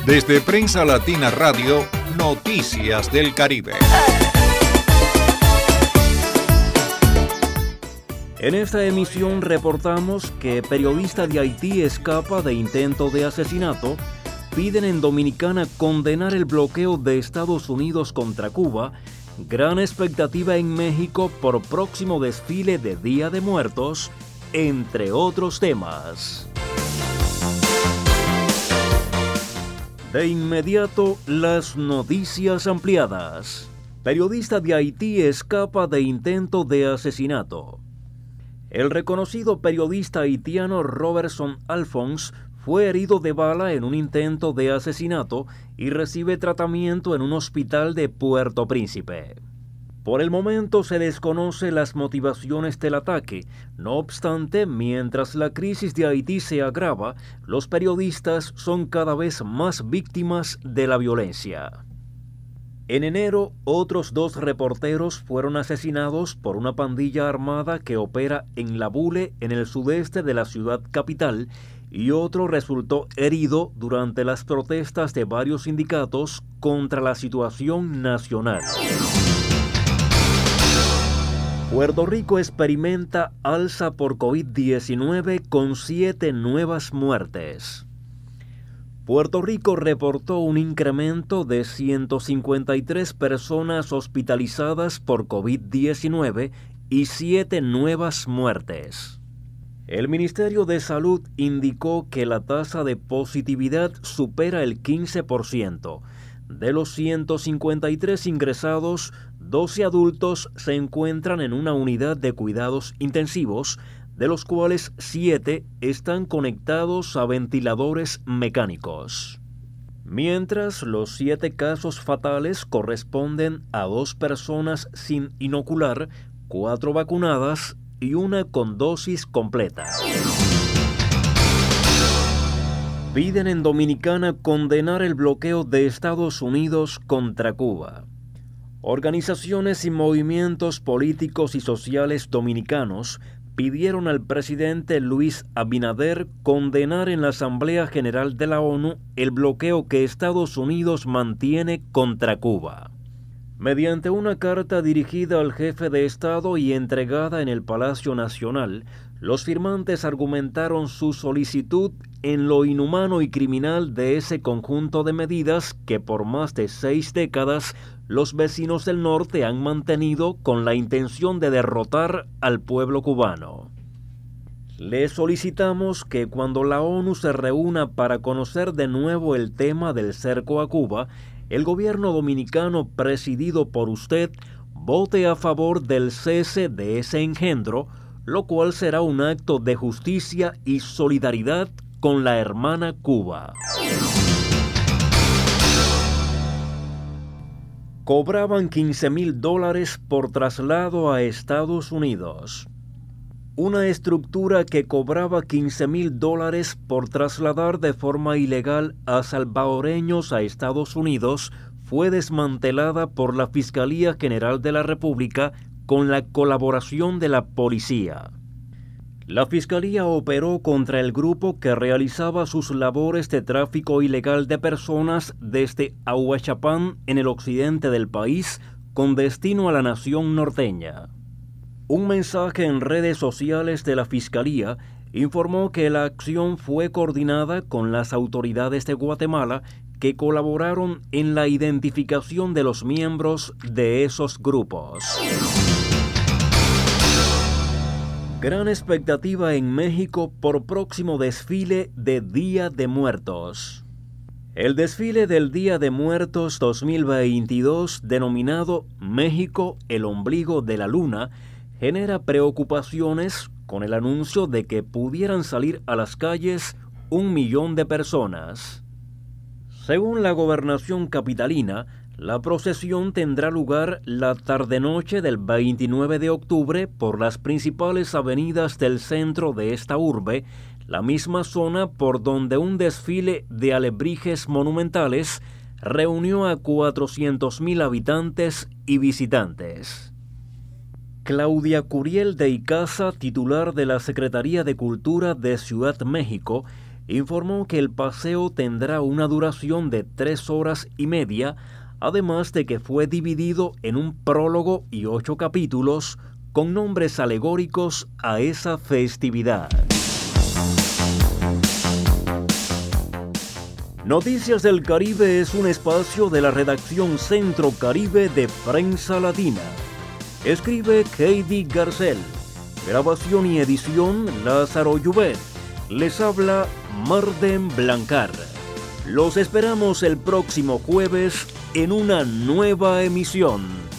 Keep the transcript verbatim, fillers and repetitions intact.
Desde Prensa Latina Radio, Noticias del Caribe. En esta emisión reportamos que periodista de Haití escapa de intento de asesinato. Piden en Dominicana condenar el bloqueo de Estados Unidos contra Cuba. Gran expectativa en México por próximo desfile de Día de Muertos, entre otros temas. De inmediato, las noticias ampliadas. Periodista de Haití escapa de intento de asesinato. El reconocido periodista haitiano Robertson Alphonse fue herido de bala en un intento de asesinato y recibe tratamiento en un hospital de Puerto Príncipe. Por el momento se desconoce las motivaciones del ataque. No obstante, mientras la crisis de Haití se agrava, los periodistas son cada vez más víctimas de la violencia. En enero, otros dos reporteros fueron asesinados por una pandilla armada que opera en La Bule, en el sudeste de la ciudad capital, y otro resultó herido durante las protestas de varios sindicatos contra la situación nacional. Puerto Rico experimenta alza por COVID diecinueve con siete nuevas muertes. Puerto Rico reportó un incremento de ciento cincuenta y tres personas hospitalizadas por COVID diecinueve y siete nuevas muertes. El Ministerio de Salud indicó que la tasa de positividad supera el quince por ciento. De los ciento cincuenta y tres ingresados, doce adultos se encuentran en una unidad de cuidados intensivos, de los cuales siete están conectados a ventiladores mecánicos. Mientras, los siete casos fatales corresponden a dos personas sin inocular, cuatro vacunadas y una con dosis completa. Piden en Dominicana condenar el bloqueo de Estados Unidos contra Cuba. Organizaciones y movimientos políticos y sociales dominicanos pidieron al presidente Luis Abinader condenar en la Asamblea General de la ONU el bloqueo que Estados Unidos mantiene contra Cuba. Mediante una carta dirigida al jefe de Estado y entregada en el Palacio Nacional, los firmantes argumentaron su solicitud en lo inhumano y criminal de ese conjunto de medidas que por más de seis décadas los vecinos del norte han mantenido con la intención de derrotar al pueblo cubano. Le solicitamos que cuando la ONU se reúna para conocer de nuevo el tema del cerco a Cuba, el gobierno dominicano presidido por usted vote a favor del cese de ese engendro, lo cual será un acto de justicia y solidaridad con la hermana Cuba. Cobraban quince mil dólares por traslado a Estados Unidos. Una estructura que cobraba quince mil dólares por trasladar de forma ilegal a salvadoreños a Estados Unidos fue desmantelada por la Fiscalía General de la República con la colaboración de la policía. La Fiscalía operó contra el grupo que realizaba sus labores de tráfico ilegal de personas desde Ahuachapán, en el occidente del país, con destino a la nación norteña. Un mensaje en redes sociales de la Fiscalía informó que la acción fue coordinada con las autoridades de Guatemala que colaboraron en la identificación de los miembros de esos grupos. Gran expectativa en México por próximo desfile de Día de Muertos. El desfile del Día de Muertos dos mil veintidós, denominado México, el ombligo de la luna, genera preocupaciones con el anuncio de que pudieran salir a las calles un millón de personas. Según la gobernación capitalina, la procesión tendrá lugar la tarde-noche del veintinueve de octubre por las principales avenidas del centro de esta urbe, la misma zona por donde un desfile de alebrijes monumentales reunió a cuatrocientos mil habitantes y visitantes. Claudia Curiel de Icaza, titular de la Secretaría de Cultura de Ciudad México, informó que el paseo tendrá una duración de tres horas y media, además de que fue dividido en un prólogo y ocho capítulos con nombres alegóricos a esa festividad. Noticias del Caribe es un espacio de la redacción Centro Caribe de Prensa Latina. Escribe Katie Garcel. Grabación y edición Lázaro Llubet. Les habla Marden Blancar. Los esperamos el próximo jueves en una nueva emisión